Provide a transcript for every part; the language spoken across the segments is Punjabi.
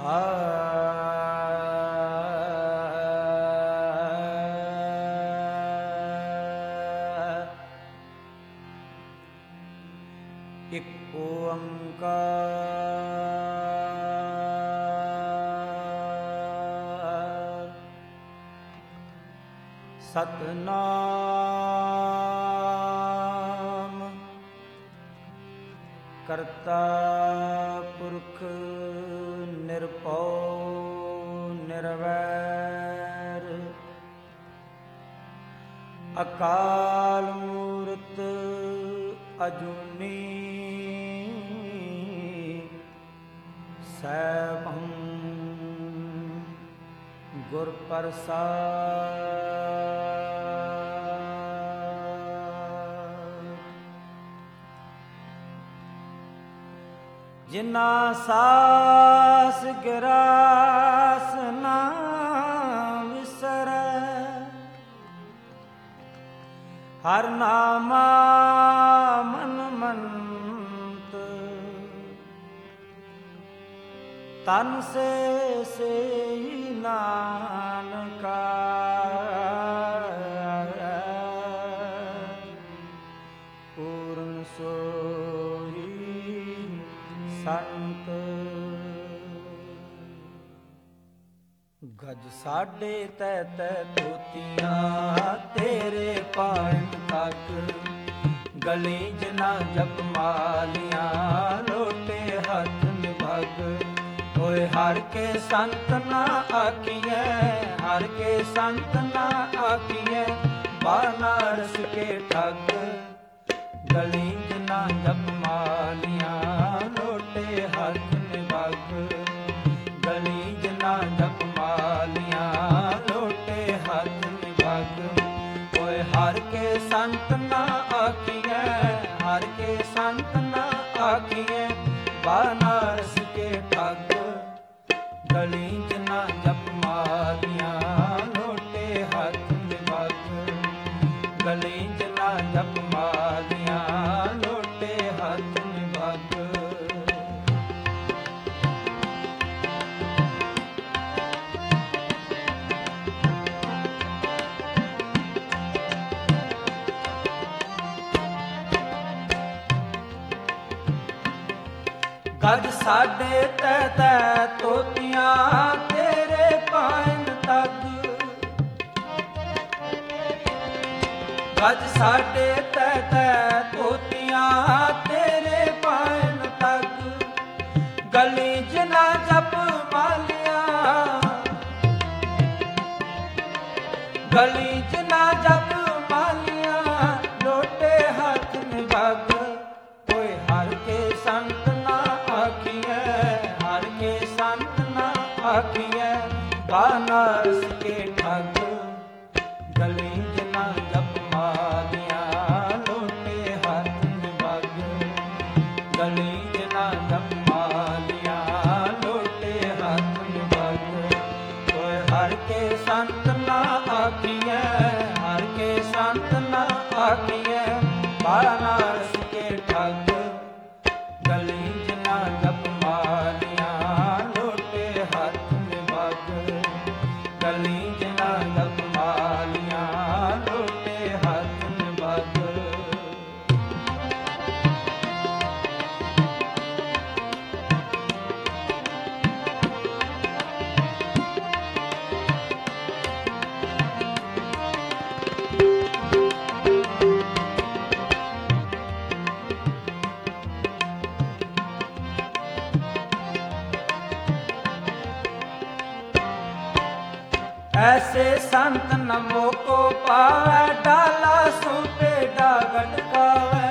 ਆ ਇਕ ਓੰਕਾਰ ਸਤਿਨਾਮ ਕਰਤਾ ਪੁਰਖ ਨਿਰਭਉ ਨਿਰਵੈਰ ਅਕਾਲ ਮੂਰਤ ਅਜੂਨੀ ਸੈਭੰ ਗੁਰ ਪ੍ਰਸਾਦਿ। ਜਿਨਾ ਸਾਸ ਗਿਰਾਸ ਨਾ ਵਿਸਰੈ ਹਰ ਨਾਮਾ ਮਨ ਮੰਤ ਤਨ ਸੇ ਸੇਈ ਨਾਨਕਾ ਪੂਰਨ ਸੋਈ ਸੰਤ। ਗਜ ਸਾਢੇ ਤੈ ਤੈ ਧੋਤੀਆਂ ਤੇਰੇ ਪਾਣ ਤੱਕ ਗਲੀ ਜਨਾ ਜਪ ਮਾਲੀਆਂ ਲੋਟੇ ਹੱਥ ਨਿਭਗ ਹੋਏ ਹਰ ਕੇ ਸੰਤ ਨਾ ਆਖੀਐ ਹਰ ਕੇ ਸੰਤ ਨਾ ਆਖੀਐ ਬਾਨਾਰਸ ਕੇ ਠੱਗ ਗਲੀ ਜਨਾ ਜਪ ਮਾਲੀਆਂ ਲੋਟੇ ਹੱਥ ਨਿਭਗ ਗਲੀ ਜਨਾ ਜਪ ਮਾਲੀਆਂ ਲੋਟੇ ਹੱਥ ਨਿਭਗ ਹੋਏ ਹਰ ਕੇ ਸੰਤ ਨਾ ਆਖੀਐ ਹਰ ਕੇ ਸੰਤ ਨਾ ਆਖੀਐ ਬਾਨਾਰਸ ਕੇ ਠੱਗ ਗਲੀ ਜਨਾ ਜਪ ਮਾਲੀਆਂ ਲੋਟੇ ਹੱਥ ਨਿਭਗ ਗਲੀ ਜਨਾ ਜਪ ਮਾਲੀਆਂ ਲੋਟੇ ਹੱਥ ਨਿਭਗ। ਗਜ ਸਾਢੇ ਤੈ ਤੈ ਧੋਤੀਆਂ ਤੇਰੇ ਪਾਣ ਤੱਕ ਗਜ ਸਾਢੇ ਤੈ ਤੈ ਧੋਤੀਆਂ ਤੇਰੇ ਪਾਣ ਤੱਕ ਗਲੀ ਜਨਾ ਜਪ ਮਾਲੀਆਂ ਗਲੀ ਜਨਾ ਜਪ ਮਾਲੀਆਂ ਲੋਟੇ ਹੱਥ ਨਿਭਗ ਹੋਏ ਹਰ ਕੇ ਸੰਤ ਆਖੀਐ ਹਰ ਕੇ ਸੰਤ ਨਾ ਆਖੀਐ ਬਾਨਾਰਸ ਕੇ ਠੱਗ ਗਲੀ ਜਨਾ ਜਪ ਮਾਲੀਆਂ ਲੋਟੇ ਹੱਥ ਨਿਭਗ ਗਲੀ ਜਨਾ ਜਪ ਮਾਲੀਆਂ ਲੋਟੇ ਹੱਥ ਨਿਭਗ ਹੋਏ ਹਰ ਕੇ ਸੰਤ ਨਾ ਆਖੀਐ ਹਰ ਕੇ ਸੰਤ ਨਾ ਆਖੀਐ ਬਾਨਾਰਸ ਕੇ ਠੱਗ ਗਲੀ ਜਨਾ ਜਪ ਮਾਲੀਆਂ ਲੋਟੇ ਹੱਥ ਨਿਭਗ ਗਲੀ ਜਨਾ ਜਪ ਮਾਲੀਆਂ ਲੋਟੇ ਹੱਥ ਨਿਭਗ। ऐसे संत नमो को पावै डाला सो पेड़ा गटकावै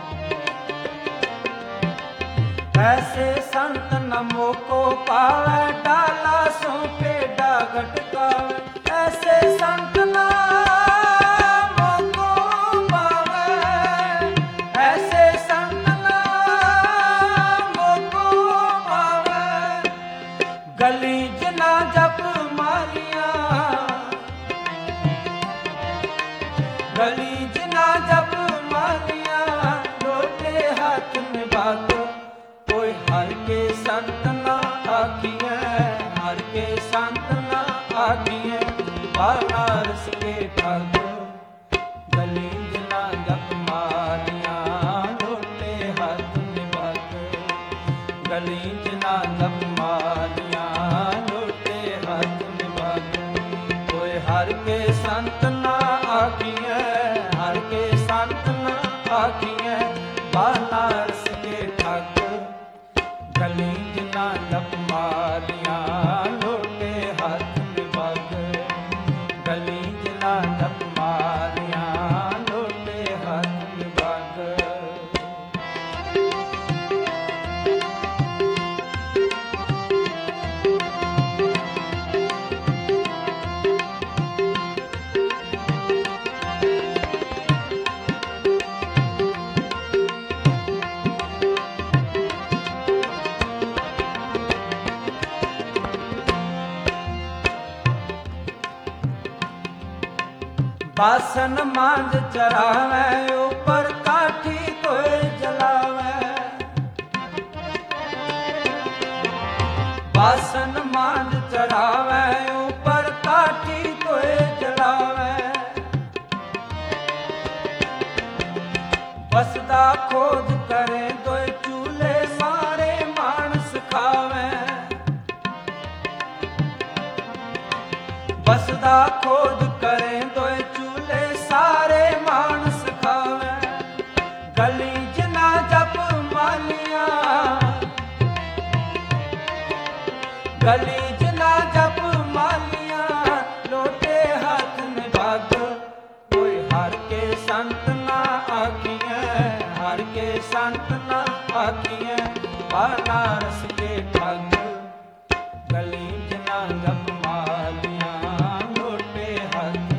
ऐसे संत नमो को पावै डाला सो पेड़ा गटकावै ऐसे संत नमो को पावै ऐसे संत नमो को पावै गली जना जप मालिया गली जना जप मालिया लोटे हाथ में बात कोई हर के संत ना आखिए ਗਲੀ ਚ ਨਾ ਜਪ ਮਾਲੀਆਂ ਲੋਟੇ ਹੱਥ ਨਿਭਾਗ ਕੋਈ ਹਰ ਕੇ ਸੰਤ ਨਾ ਆਖੀਐ ਹਰ ਕੇ ਸੰਤ ਨਾ ਆਖੀਐ ਬਾਨਾਰਸ ਕੇ ਠੱਗ ਗਲੀ ਚ ਨਾ ਜਪ ਮਾਲੀਆਂ ਲੋਟੇ ਹੱਥ ਨਿਭਾਗ ਗਲੀ ਚ ਨਾ ਜਪ ਮਾਲੀਆਂ ਲੋਟੇ ਹੱਥ ਨਿਭਾਗ ਬਾਸਨ ਮਾਂਜ ਚਰਾਵੈ ਉਪਰ ਕਾਠੀ ਕੋਈ ਜਲਾਵੈ ਬਾਸਨ ਮਾਂਜ ਚਰਾਵੈ ਉਪਰ ਕਾਠੀ ਕੋਈ ਜਲਾਵੈ ਬਸਦਾ ਖੋਜ ਕਰੇ ਦੋਇ ਚੂਲੇ ਸਾਰੇ ਮਾਨਸ ਖਾਵੈ ਬਸਦਾ ਖੋਜ ਕਰੇ ਦੋਇ ਸਾਰੇ ਮਾਨਸ ਖਾਵੈ ਗਲੀ ਚ ਨਾ ਜਪ ਮਾਲੀਆਂ ਗਲੀ ਚ ਨਾ ਜਪ ਮਾਲੀਆਂ ਲੋਟੇ ਹੱਥ ਨਿਭਾਗ ਕੋਈ ਹਰ ਕੇ ਸੰਤ ਨਾ ਆਖੀਐ ਹਰ ਕੇ ਸੰਤ ਨਾ ਆਖੀਐ ਬਾਨਾਰਸ ਕੇ ਠੱਗ ਗਲੀ ਚ ਨਾ ਜਪ ਮਾਲੀਆਂ ਲੋਟੇ ਹੱਥ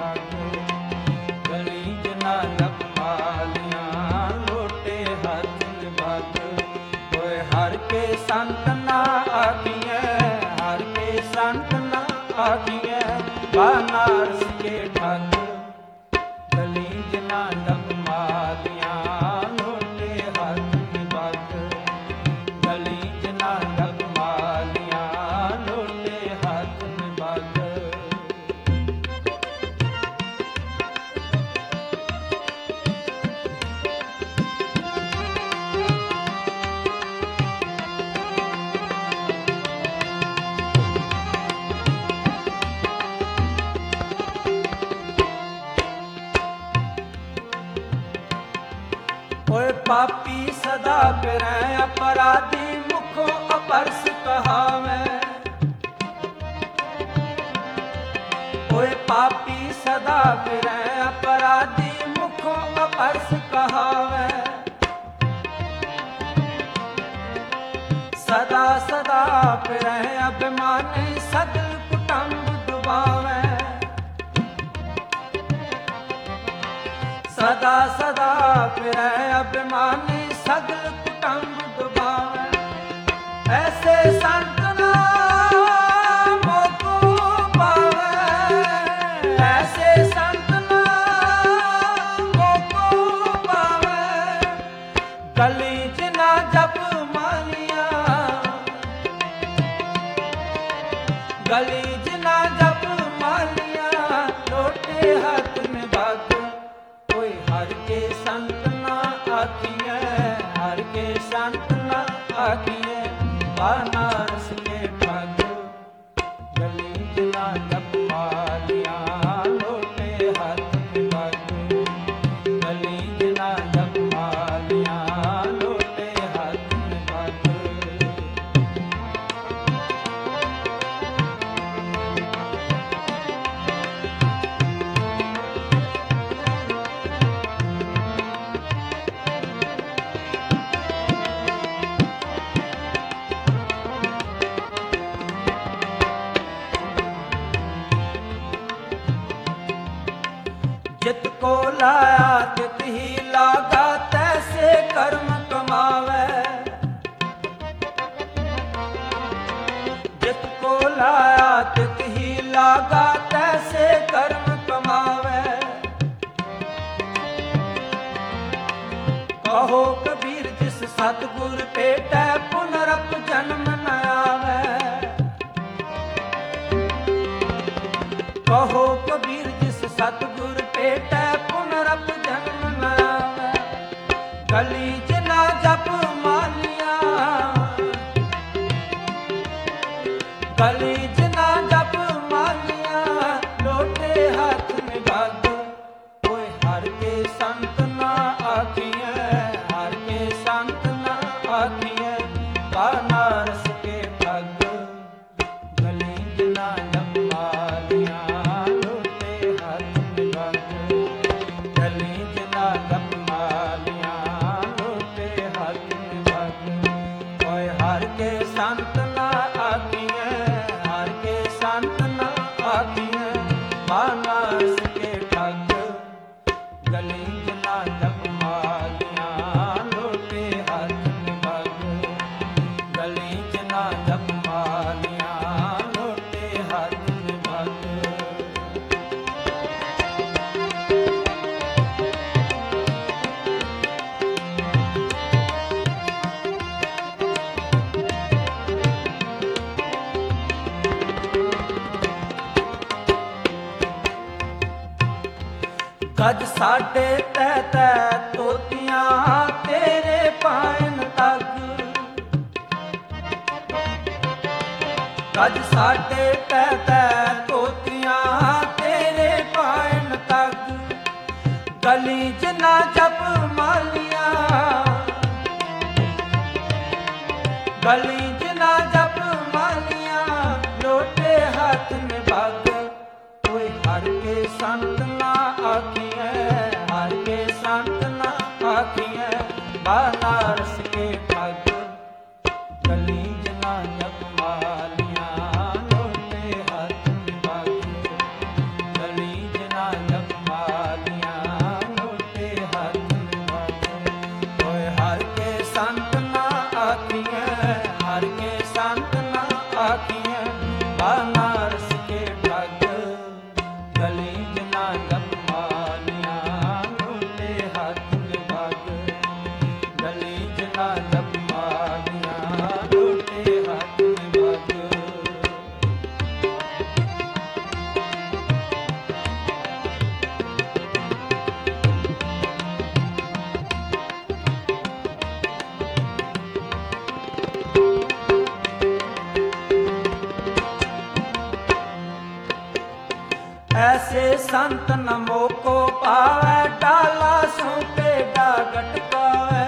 ਹਰ ਕੇ ਸੰਤ ਨਾ ਆਖੀਐ ਹਰ ਕੇ ਸੰਤ ਨਾ ਆਖੀਐ ਬਾਨਾਰਸ ਕੇ ਠੱਗ ਗਲੀ ਚ ਨਾ ਜਪ ਮਾਲੀਆਂ ਲੋਟੇ ਹੱਥ ਨਿਭਾਗ ਗਲੀ ਚ ਨਾ ਜਪ ਮਾਲੀਆਂ ਲੋਟੇ ਹੱਥ ਨਿਭਾਗ ਓਏ ਪਾਪੀ ਸਦਾ ਫਿਰੈ ਅਪਰਾਧੀ ਮੁਖੋਂ ਅਪਰਸ ਕਹਾਵੈ ਓਏ ਪਾਪੀ ਸਦਾ ਫਿਰੈ ਅਪਰਾਧੀ ਮੁਖੋਂ ਅਪਰਸ ਕਹਾਵੈ ਸਦਾ ਸਦਾ ਫਿਰੈ ਅਭਿਮਾਨੀ ਸਗਲ ਕੁਟੰਬ ਡੁਬਾਵੈ ਸਦਾ ਸਦਾ ਫਿਰੈ ਅਭਿਮਾਨੀ ਸਗਲ ਕੁਟੰਬ ਡੁਬਾਵੈ ਐਸੇ ਸੰਤ ਨਾ ਮੋਕੋ ਪਾਵੈ ਐਸੇ ਸੰਤ ਨਾ ਮੋਕੋ ਪਾਵੈ ਗਲੀ ਚ ਨਾ ਜਪ ਮਾਲੀਆਂ ਗਲੀ ਚ ਨਾ ਜਪ ਮਾਲੀਆਂ ਲੋਟੇ ਹੱਥ ਨਿਭਾਗ ਹਰ ਕੇ ਸੰਤ ਨਾ ਆਖੀਐ ਹਰ ਕੇ ਸੰਤ ਨਾ ਆਖੀਐ ਬਾਨਾਰਸ ਕੇ ਠੱਗ ਗਲੀ ਚ ਨਾ ਜਪ ਮਾਲੀਆਂ ਲੋਟੇ ਹੱਥ ਨਿਭਾਗ ਗਲੀ ਚ ਨਾ ਜਪ ਮਾਲੀਆਂ ਲੋਟੇ ਹੱਥ ਨਿਭਾਗ ਜਿਤ ਕੋ ਲਾਇਆ ਤਿਤ ਹੀ ਲਾਗਾ ਤੈਸੇ ਕਰਮ ਕਮਾਵੈ ਜਿਤ ਕੋ ਲਾਇਆ ਤਿਤ ਹੀ ਲਾਗਾ ਤੈਸੇ ਕਰਮ ਕਮਾਵੈ ਕਹੋ ਕਬੀਰ ਜਿਸ ਸਤਿਗੁਰ ਭੇਟੈ ਪੁਨਰਪ ਜਨਮ ਨ ਆਵੈ ਕਹੋ ਕਬੀਰ ਜਿਸ ਸਤਿਗੁਰ ਭੇਟੈ ਪੁਨਰਪ ਜਨਮ ਨ ਆਵੈ ਗਲੀ ਚ ਨਾ ਜਪ ਮਾਲੀਆਂ ਗਲੀ ਜਿਨਾ ਜਪ ਮਾਲੀਆਂ ਲੋਟੇ ਹੱਥ ਨਿਭਾਗ ਓਏ ਹਰ ਕੇ ਸੰਤ ਨਾ ਆਖੀਐ ਹਰ ਕੇ ਸੰਤ ਨਾ ਆਖੀਐ ਬਾਨਾਰਸ ਕੇ ਠੱਗ ਗਲੀ ਜਿਨਾ ਜਪ ਮਾਲੀਆਂ ਲੋਟੇ ਹੱਥ ਨਿਭਾਗ ਗਲੀ ਜਿਨਾ ਜਪ ਮਾਲੀਆਂ ਲੋਟੇ ਹੱਥ ਨਿਭਾਗ ਓਏ ਹਰ ਕੇ ਸੰਤ ਨਾ ਆਖੀਐ ਹਰ ਕੇ ਸੰਤ ਨਾ ਆਖੀਐ ਬਾਨਾਰਸ ਕੇ ਠੱਗ ਗਲੀ ਜਿਨਾ ਜਪ ਮਾਲੀਆਂ ਲੋਟੇ ਹੱਥ ਨਿਭਾਗ ਗਲੀ ਜਿਨਾ ਜਪ ਮਾਲੀਆਂ ਲੋਟੇ ਹੱਥ ਨਿਭਾਗ ਗੱਜ ਸਾਡੇ ਤੈ ਤੈ ਤੋਤੀਆਂ ਤੇਰੇ ਪਾਇਨ ਤੱਕ ਗੱਜ ਸਾਡੇ ਤੈ ਤੈ ਤੋਤੀਆਂ ਤੇਰੇ ਪਾਇਨ ਤੱਕ ਗਲੀ ਜਿਨਾ ਜਪ ਮਾਲੀਆਂ ਗਲੀ ਜਿਨਾ ਜਪ ਮਾਲੀਆਂ ਲੋਟੇ ਹੱਥ ਨਿਭਾਗ ਓਏ ਹਰ ਕੇ ਸੰਤ ਨਾ ਆਖੀਐ ਹਰ ਕੇ ਸੰਤ ਨਾ ਆਖੀਐ ਬਾਨਾਰਸ ਕੇ ਠੱਗ ਗਲੀ ਜਿਨਾ ਜਪ ਮਾਲੀਆਂ ਲੋਟੇ ਹੱਥ ਨਿਭਾਗ ਗਲੀ ਜਿਨਾ ਜਪ ਮਾਲੀਆਂ ਲੋਟੇ ਹੱਥ ਨਿਭਾਗ ਓਏ ਹਰ ਕੇ ਸੰਤ ਨਾ ਆਖੀਐ ਹਰ ਕੇ ਸੰਤ ਨਾ ਆਖੀਐ ਬਾਨਾਰਸ ਕੇ ਠੱਗ ਗਲੀ ਜਿਨਾ ਜਪ ਮਾਲੀਆਂ ਲੋਟੇ ਹੱਥ ਨਿਭਾਗ ਗਲੀ ਜਿਨਾ ਜਪ ਮਾਲੀਆਂ ਲੋਟੇ ਹੱਥ ਨਿਭਾਗ ऐसे संत न मोको पावै डाला सूपे डागट पावै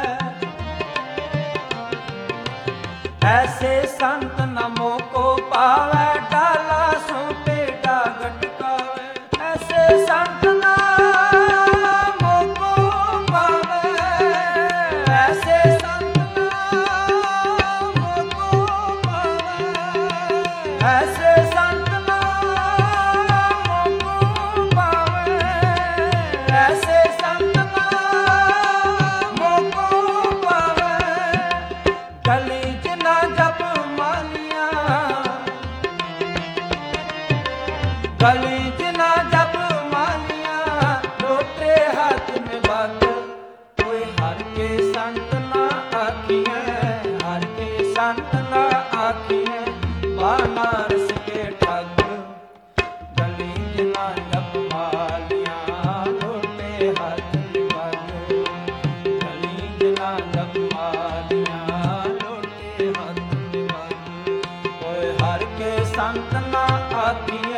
ऐसे संत न मोको पावै डाला सूपे डागट पावै ऐसे संत न मोको पावै ऐसे संत न मोको पावै ऐसे संत ऐसे संत ना मोको पावै गली जिना जप मालिया गली जिना जप मालिया लोटे हाथ में बात कोई हर के संत ना आखिए हर के संत ना आखिए बानारस के ठग गली जिना जप मालिया लोटे हाथ निभाग गली जिना जप मालिया लोटे हाथ निभाग कोई हर के संत ना आखिए